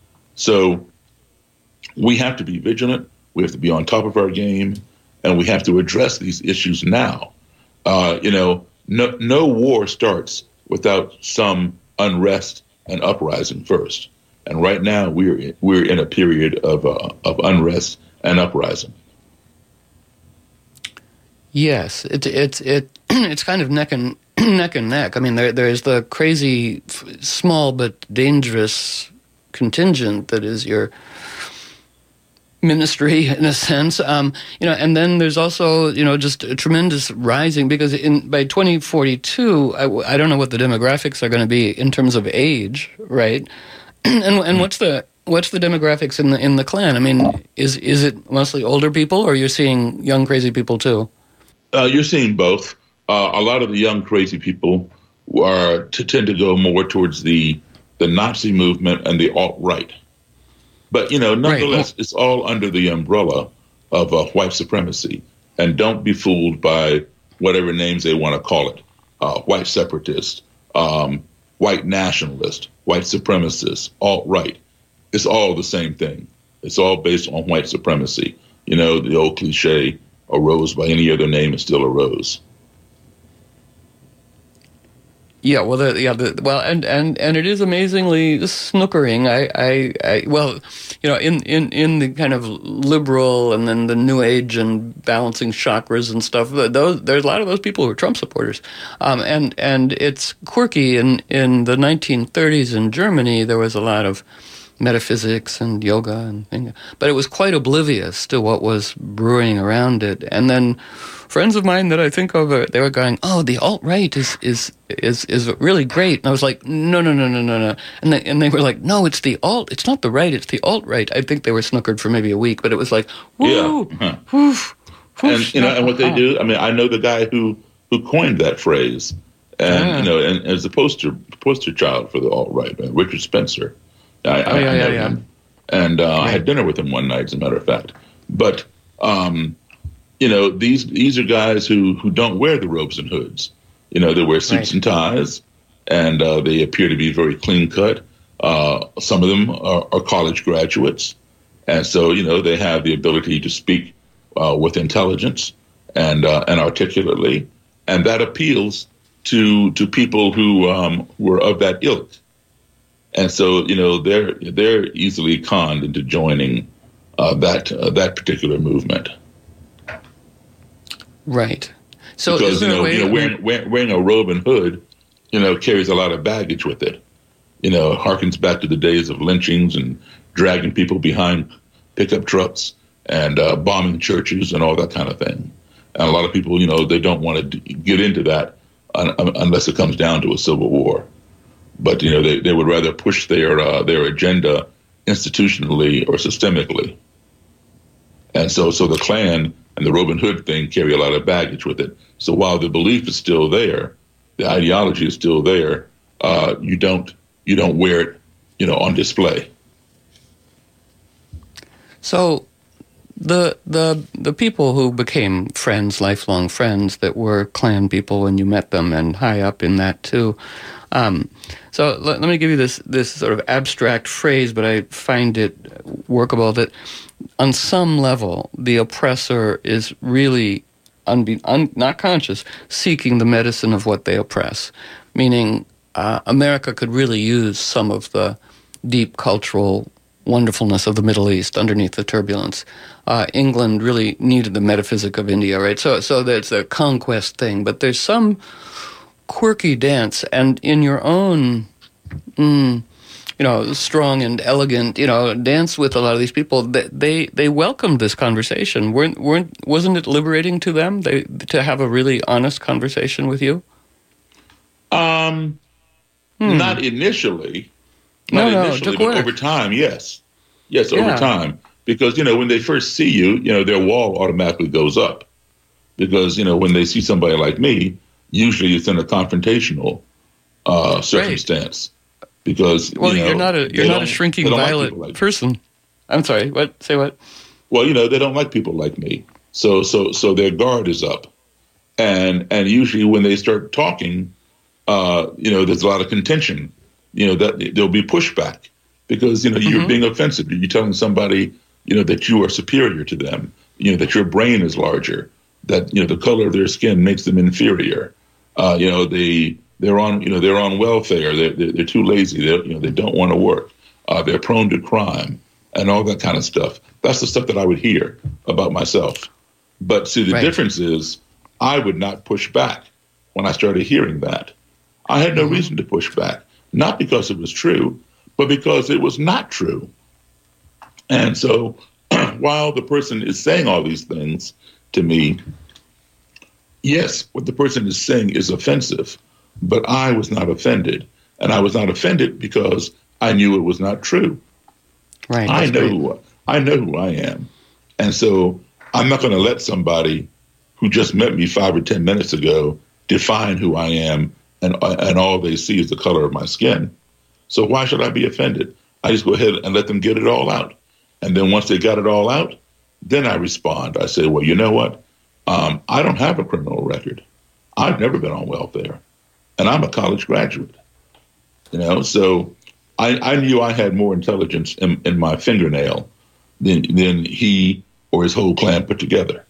Speaker 2: So we have to be vigilant. We have to be on top of our game, and we have to address these issues now. Uh, you know, no no war starts without some unrest and uprising first. And right now we're we're in a period of uh, of unrest and uprising.
Speaker 1: Yes, it's it's it it's kind of neck and neck and neck. I mean, there there's the crazy, small but dangerous contingent that is your ministry in a sense, um, you know, and then there's also, you know, just a tremendous rising, because in by twenty forty-two, I, I don't know what the demographics are going to be in terms of age, right? and and what's the what's the demographics in the in the Klan? I mean, is is it mostly older people, or you're seeing young crazy people too?
Speaker 2: Uh, you're seeing both. Uh, a lot of the young crazy people are to tend to go more towards the the Nazi movement and the alt-right. But, you know, nonetheless, right. It's all under the umbrella of uh, white supremacy. And don't be fooled by whatever names they want to call it. Uh, white separatist, um, white nationalist, white supremacist, alt-right. It's all the same thing. It's all based on white supremacy. You know, the old cliche, a rose by any other name is still a rose.
Speaker 1: Yeah, well, the, yeah, the, well, and, and, and it is amazingly snookering. I, I, I, well, you know, in, in, in the kind of liberal and then the New Age and balancing chakras and stuff, those there's a lot of those people who are Trump supporters, um, and and it's quirky. In in the nineteen thirties in Germany, there was a lot of metaphysics and yoga, and, and but it was quite oblivious to what was brewing around it, and then. Friends of mine that I think of, uh, they were going, "Oh, the alt-right is is is is really great," and I was like, "No, no, no, no, no, no," and they and they were like, "No, it's the alt. It's not the right. It's the alt-right." I think they were snookered for maybe a week, but it was like, "Woo,
Speaker 2: yeah."
Speaker 1: woof, woof,
Speaker 2: and you know, and what they do. I mean, I know the guy who who coined that phrase, and yeah. you know, and as a poster poster child for the alt-right, uh, Richard Spencer. I,
Speaker 1: oh
Speaker 2: I,
Speaker 1: yeah,
Speaker 2: I know
Speaker 1: yeah, yeah.
Speaker 2: him, and uh,
Speaker 1: right.
Speaker 2: I had dinner with him one night, as a matter of fact. But um, you know, these these are guys who, who don't wear the robes and hoods. You know, they wear suits right. and ties, and uh, they appear to be very clean cut. Uh, some of them are, are college graduates, and so you know they have the ability to speak uh, with intelligence and uh, and articulately, and that appeals to to people who um, were of that ilk. And so you know they're they're easily conned into joining uh, that uh, that particular movement.
Speaker 1: Right. So
Speaker 2: because
Speaker 1: is there
Speaker 2: you know,
Speaker 1: a way
Speaker 2: you know wearing, wearing wearing a robe and hood, you know, carries a lot of baggage with it. You know, it harkens back to the days of lynchings and dragging people behind pickup trucks and uh, bombing churches and all that kind of thing. And a lot of people, you know, they don't want to d- get into that un- unless it comes down to a civil war. But you know, they, they would rather push their uh, their agenda institutionally or systemically. And so, so the Klan and the Robin Hood thing carry a lot of baggage with it. So while the belief is still there, the ideology is still there, uh, you don't you don't wear it, you know, on display.
Speaker 1: So the the the people who became friends, lifelong friends, that were Klan people when you met them, and high up in that too. Um, so let, let me give you this this sort of abstract phrase, but I find it workable, that on some level, the oppressor is really, unbe- un- not conscious, seeking the medicine of what they oppress. Meaning, uh, America could really use some of the deep cultural wonderfulness of the Middle East underneath the turbulence. Uh, England really needed the metaphysic of India, right? So, so there's a conquest thing, but there's some quirky dance, and in your own... Mm, you know, strong and elegant, you know, dance with a lot of these people, they they, they welcomed this conversation. Weren't weren't wasn't it liberating to them they, to have a really honest conversation with you?
Speaker 2: Um, hmm. Not initially.
Speaker 1: no,
Speaker 2: Not
Speaker 1: no,
Speaker 2: initially,
Speaker 1: it
Speaker 2: but
Speaker 1: work.
Speaker 2: over time, yes. Yes,
Speaker 1: yeah.
Speaker 2: over time. Because, you know, when they first see you, you know, their wall automatically goes up. Because, you know, when they see somebody like me, usually it's in a confrontational uh, circumstance. Right. Because
Speaker 1: well,
Speaker 2: you know,
Speaker 1: you're not a you're not a shrinking violet like like person. Me. I'm sorry. What? Say what?
Speaker 2: Well, you know, they don't like people like me, so so so their guard is up, and and usually when they start talking, uh, you know, there's a lot of contention. You know, that there'll be pushback because you know you're mm-hmm. being offensive. You're telling somebody you know that you are superior to them. You know that your brain is larger. That you know the color of their skin makes them inferior. Uh, you know, they they're on you know they're on welfare. They're they're, they're too lazy. They you know they don't want to work. Uh, they're prone to crime and all that kind of stuff. That's the stuff that I would hear about myself. But see, the right. difference is I would not push back when I started hearing that. I had no mm-hmm. reason to push back, not because it was true, but because it was not true. And so while the person is saying all these things to me, yes, what the person is saying is offensive, but I was not offended. And I was not offended because I knew it was not true.
Speaker 1: Right.
Speaker 2: I know who, I know who I am. And so I'm not going to let somebody who just met me five or ten minutes ago define who I am, and and all they see is the color of my skin. So why should I be offended? I just go ahead and let them get it all out. And then once they got it all out, then I respond. I say, well, you know what? Um, I don't have a criminal record. I've never been on welfare. And I'm a college graduate. You know, so I, I knew I had more intelligence in, in my fingernail than, than he or his whole clan put together.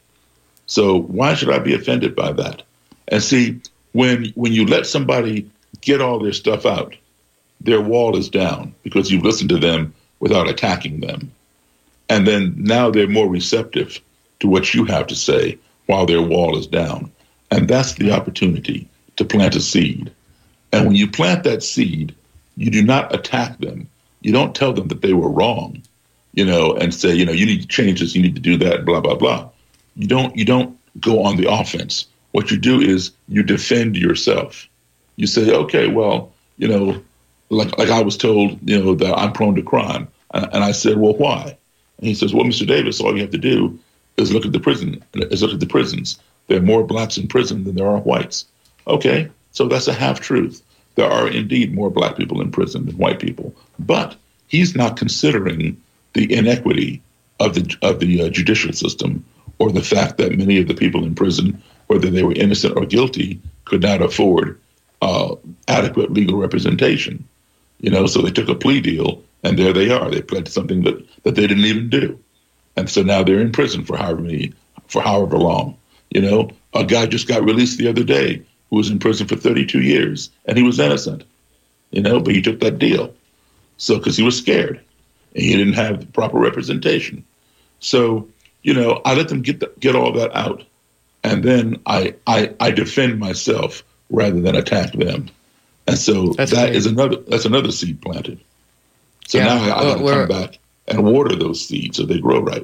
Speaker 2: So why should I be offended by that? And see, when when you let somebody get all their stuff out, their wall is down because you've listened to them without attacking them. And then now they're more receptive to what you have to say while their wall is down. And that's the opportunity to plant a seed. And when you plant that seed, you do not attack them. You don't tell them that they were wrong, you know, and say, you know, you need to change this, you need to do that, blah, blah, blah. You don't you don't go on the offense. What you do is you defend yourself. You say, okay, well, you know, like like I was told, you know, that I'm prone to crime. And I said, well, why? And he says, well, Mister Davis, all you have to do is look at the prison, is look at the prisons. There are more blacks in prison than there are whites. Okay, so that's a half-truth. There are indeed more black people in prison than white people. But he's not considering the inequity of the of the uh, judicial system, or the fact that many of the people in prison, whether they were innocent or guilty, could not afford uh, adequate legal representation. You know, so they took a plea deal, and there they are. They pled to something that, that they didn't even do. And so now they're in prison for however many, for however long. You know, a guy just got released the other day who was in prison for thirty-two years, and he was innocent, you know, but he took that deal. So, because he was scared, and he didn't have the proper representation. So, you know, I let them get the, get all that out, and then I, I I defend myself rather than attack them. And so that's that great. is another that's another seed planted. So yeah. now I, I well, got to come back and water those seeds so they grow right.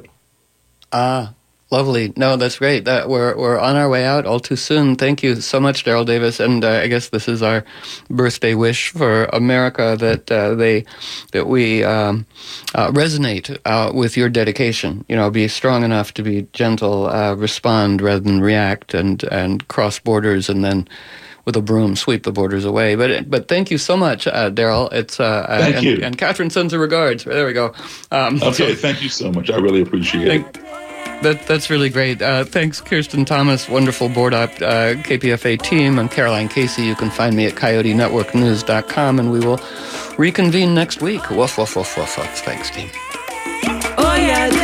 Speaker 1: Ah, lovely. No, that's great. That we're we're on our way out all too soon. Thank you so much, Daryl Davis. And uh, I guess this is our birthday wish for America, that uh, they that we um, uh, resonate uh, with your dedication. You know, be strong enough to be gentle, uh, respond rather than react, and and cross borders, and then with a broom sweep the borders away. But but thank you so much, uh, Daryl. It's uh,
Speaker 2: thank
Speaker 1: and,
Speaker 2: you.
Speaker 1: And Catherine sends her regards. There we go. Um,
Speaker 2: okay, so, thank you so much. I really appreciate thank, it.
Speaker 1: That that's really great. Uh, thanks, Kirsten Thomas, wonderful board op uh, K P F A team, and Caroline Casey. You can find me at coyote network news dot com, and we will reconvene next week. Woof woof woof woof woof. Thanks, team. Oh yeah.